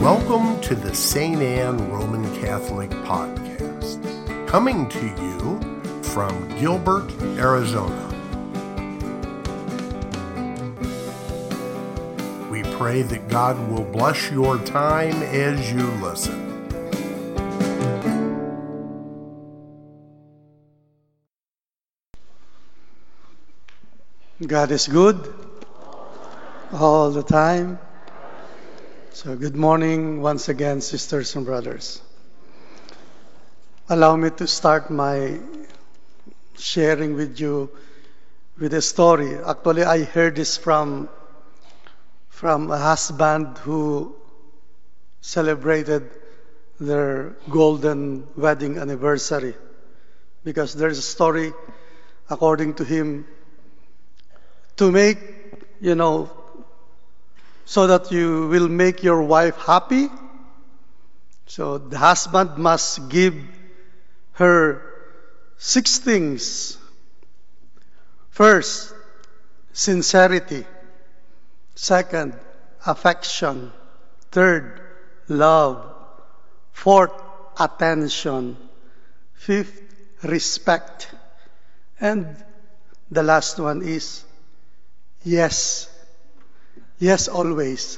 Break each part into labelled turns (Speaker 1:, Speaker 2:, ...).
Speaker 1: Welcome to the St. Anne Roman Catholic Podcast, coming to you from Gilbert, Arizona. We pray that God will bless your time as you listen.
Speaker 2: God is good all the time. So good morning once again, sisters and brothers. Allow me to start my sharing with you with a story. Actually, I heard this from a husband who celebrated their golden wedding anniversary. Because there's a story, according to him, to make, so that you will make your wife happy. So the husband must give her 6 things. First, sincerity. Second, affection. Third, love. Fourth, attention. Fifth, respect. And the last one is yes. Yes, always.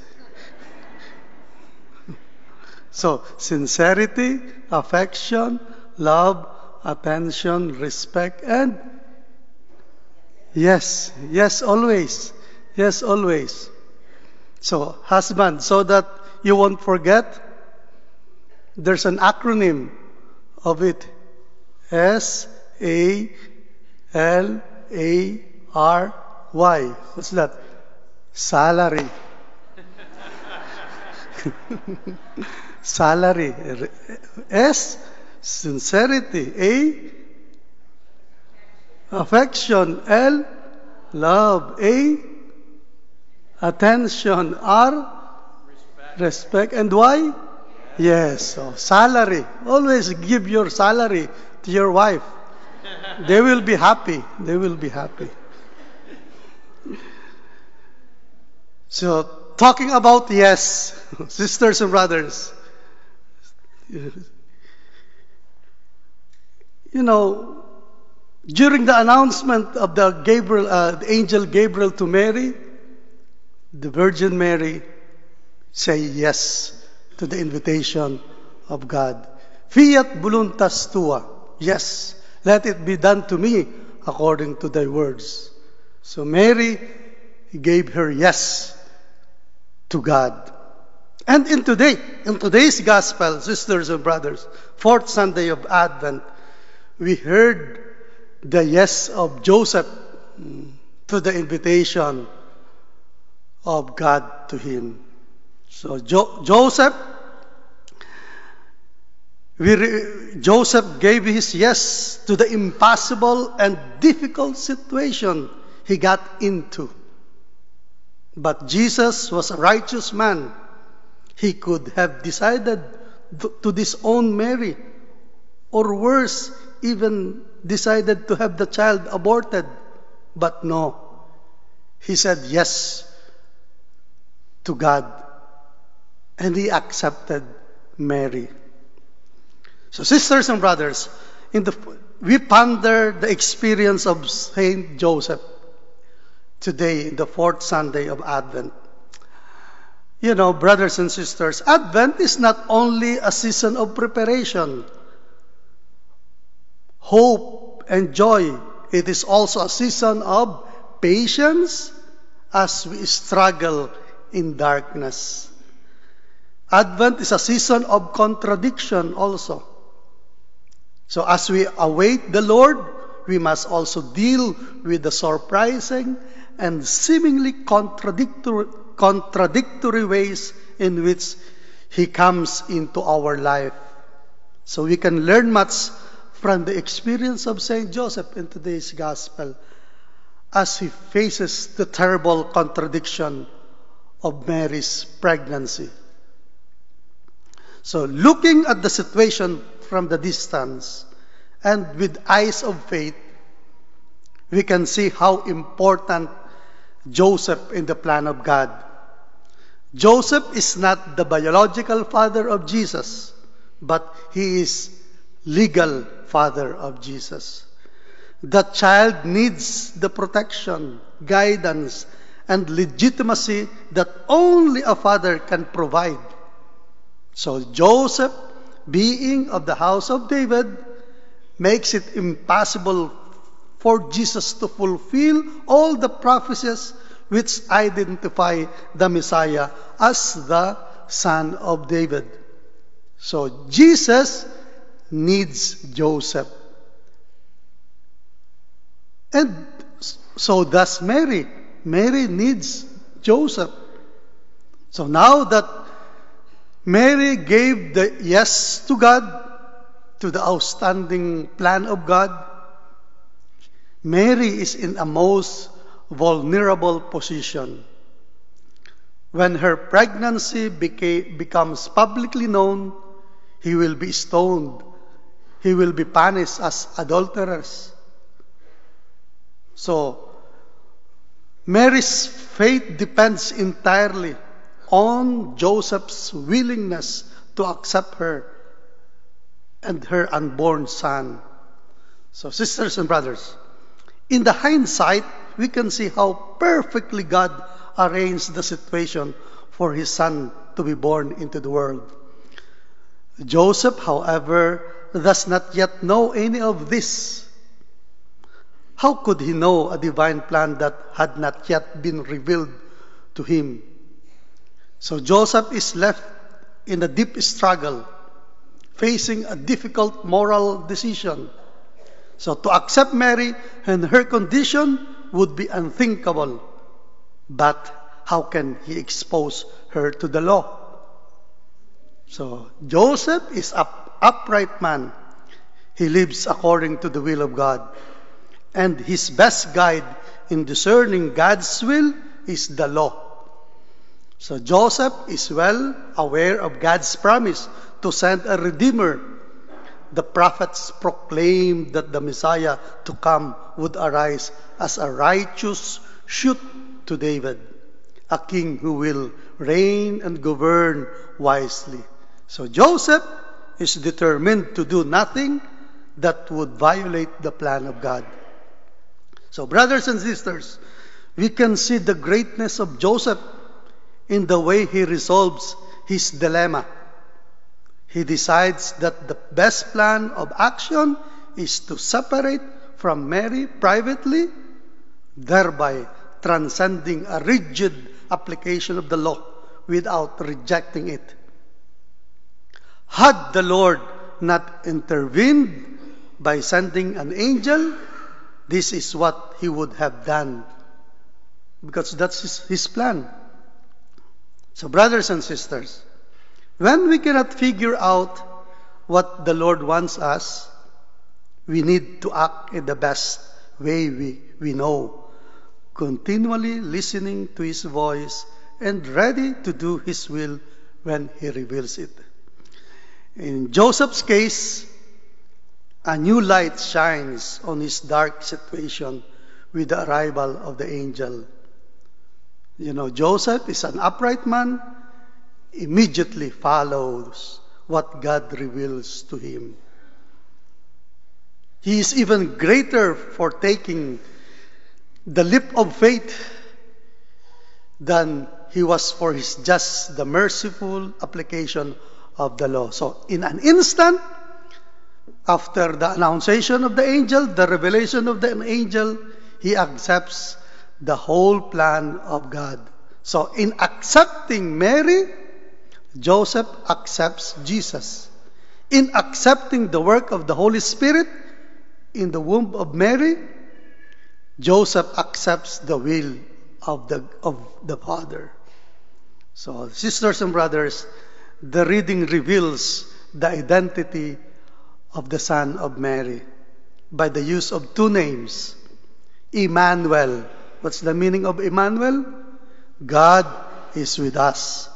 Speaker 2: So, sincerity, affection, love, attention, respect, and yes. Yes, always. Yes, always. So, husband, so that you won't forget, there's an acronym of it. SALARY. What's that? Salary. Salary. S, sincerity. A, affection. L, love. A, attention. R, respect. And Y? Yes. So, salary. Always give your salary to your wife. They will be happy. They will be happy. So, talking about yes, sisters and brothers, during the announcement of the angel Gabriel to Mary, the Virgin Mary say yes to the invitation of God. Fiat voluntas tua. Yes, let it be done to me according to thy words. So Mary gave her yes to God. And in today's gospel, sisters and brothers, 4th Sunday of Advent, we heard the yes of Joseph to the invitation of God to him. So Joseph gave his yes to the impossible and difficult situation he got into. But Jesus was a righteous man. He could have decided to disown Mary, or worse, even decided to have the child aborted. But no, he said yes to God, and he accepted Mary. So, sisters and brothers, we ponder the experience of Saint Joseph today, the 4th Sunday of Advent. Brothers and sisters, Advent is not only a season of preparation, hope, and joy. It is also a season of patience as we struggle in darkness. Advent is a season of contradiction also. So as we await the Lord, we must also deal with the surprising and seemingly contradictory ways in which He comes into our life. So we can learn much from the experience of Saint Joseph in today's Gospel as he faces the terrible contradiction of Mary's pregnancy. So looking at the situation from the distance and with eyes of faith, we can see how important Joseph in the plan of God. Joseph is not the biological father of Jesus, but he is legal father of Jesus. The child needs the protection, guidance, and legitimacy that only a father can provide. So Joseph, being of the house of David, makes it impossible for Jesus to fulfill all the prophecies which identify the Messiah as the son of David. So Jesus needs Joseph. And so does Mary. Mary needs Joseph. So now that Mary gave the yes to God, to the outstanding plan of God, Mary is in a most vulnerable position. When her pregnancy becomes publicly known, he will be stoned. He will be punished as adulterers. So, Mary's fate depends entirely on Joseph's willingness to accept her and her unborn son. So, sisters and brothers, in the hindsight, we can see how perfectly God arranged the situation for his son to be born into the world. Joseph, however, does not yet know any of this. How could he know a divine plan that had not yet been revealed to him? So Joseph is left in a deep struggle, facing a difficult moral decision. So to accept Mary and her condition would be unthinkable. But how can he expose her to the law? So Joseph is an upright man. He lives according to the will of God. And his best guide in discerning God's will is the law. So Joseph is well aware of God's promise to send a Redeemer. The prophets proclaimed that the Messiah to come would arise as a righteous shoot to David, a king who will reign and govern wisely. So Joseph is determined to do nothing that would violate the plan of God. So brothers and sisters, we can see the greatness of Joseph in the way he resolves his dilemma. He decides that the best plan of action is to separate from Mary privately, thereby transcending a rigid application of the law without rejecting it. Had the Lord not intervened by sending an angel, this is what he would have done, because that's his plan. So brothers and sisters, when we cannot figure out what the Lord wants us, we need to act in the best way we know, continually listening to his voice and ready to do his will when he reveals it. In Joseph's case, a new light shines on his dark situation with the arrival of the angel. Joseph is an upright man, immediately follows what God reveals to him. He is even greater for taking the leap of faith than he was for the merciful application of the law. So in an instant, after the annunciation of the angel, the revelation of the angel, he accepts the whole plan of God. So in accepting Mary, Joseph accepts Jesus. In accepting the work of the Holy Spirit in the womb of Mary, Joseph accepts the will of the Father. So, sisters and brothers, the reading reveals the identity of the Son of Mary by the use of two names. Emmanuel. What's the meaning of Emmanuel? God is with us.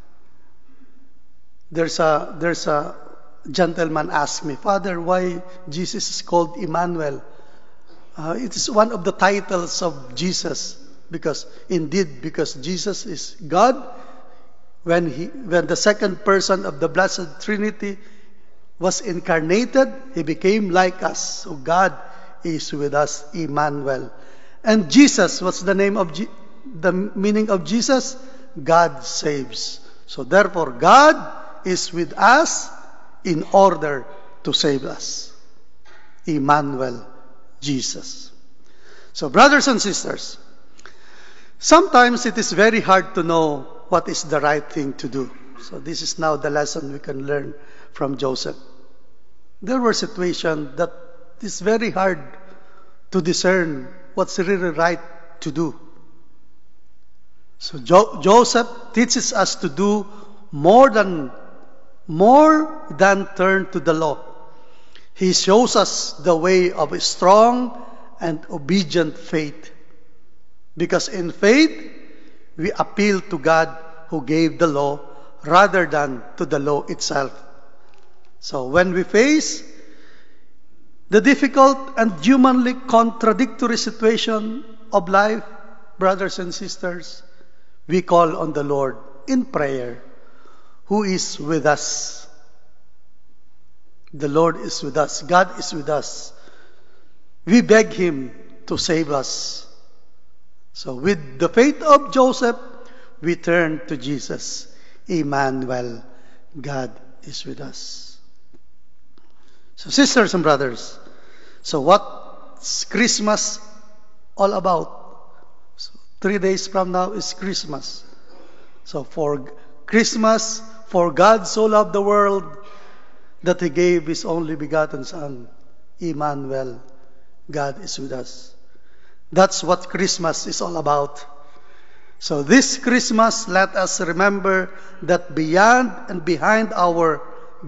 Speaker 2: There's a gentleman asked me, Father, why Jesus is called Emmanuel? It is one of the titles of Jesus, because Jesus is God, when the second person of the Blessed Trinity was incarnated, He became like us. So God is with us, Emmanuel. And Jesus, what's the meaning of Jesus? God saves. So therefore, God is with us in order to save us. Emmanuel, Jesus. So brothers and sisters, sometimes it is very hard to know what is the right thing to do. So this is now the lesson we can learn from Joseph. There were situations that it's very hard to discern what's really right to do. So Joseph teaches us to do more than turn to the law. He shows us the way of a strong and obedient faith. Because in faith, we appeal to God who gave the law rather than to the law itself. So when we face the difficult and humanly contradictory situation of life, brothers and sisters, we call on the Lord in prayer, who is with us. The Lord is with us. God is with us. We beg Him to save us. So with the faith of Joseph, we turn to Jesus. Emmanuel, God is with us. So sisters and brothers, so what's Christmas all about? So 3 days from now is Christmas. So for Christmas, for God so loved the world that He gave His only begotten Son, Emmanuel, God is with us. That's what Christmas is all about. So this Christmas, let us remember that beyond and behind our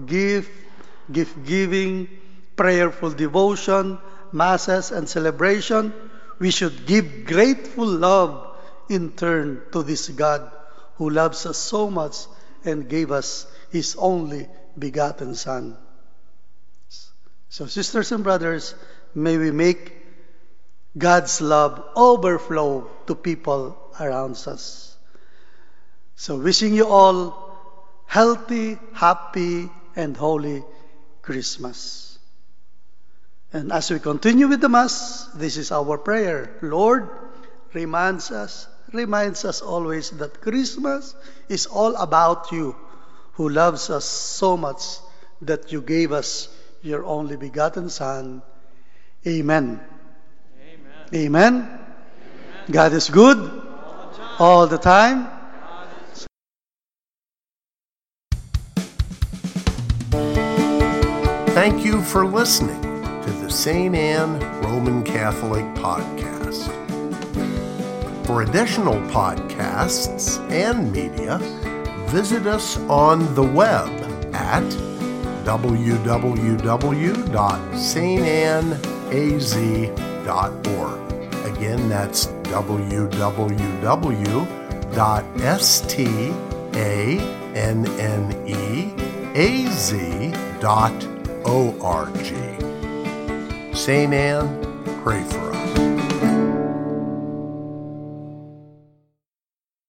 Speaker 2: gift-giving, prayerful devotion, masses, and celebration, we should give grateful love in turn to this God who loves us so much and gave us His only begotten Son. So sisters and brothers, may we make God's love overflow to people around us. So wishing you all healthy, happy, and holy Christmas. And as we continue with the Mass, this is our prayer. Lord, reminds us always that Christmas is all about you, who loves us so much that you gave us your only begotten Son. Amen. Amen. Amen. God is good all the time.
Speaker 1: Thank you for listening to the St. Anne Roman Catholic Podcast. For additional podcasts and media, visit us on the web at www.stanaz.org. Again, that's www.stanneaz.org. St. Anne, pray for us.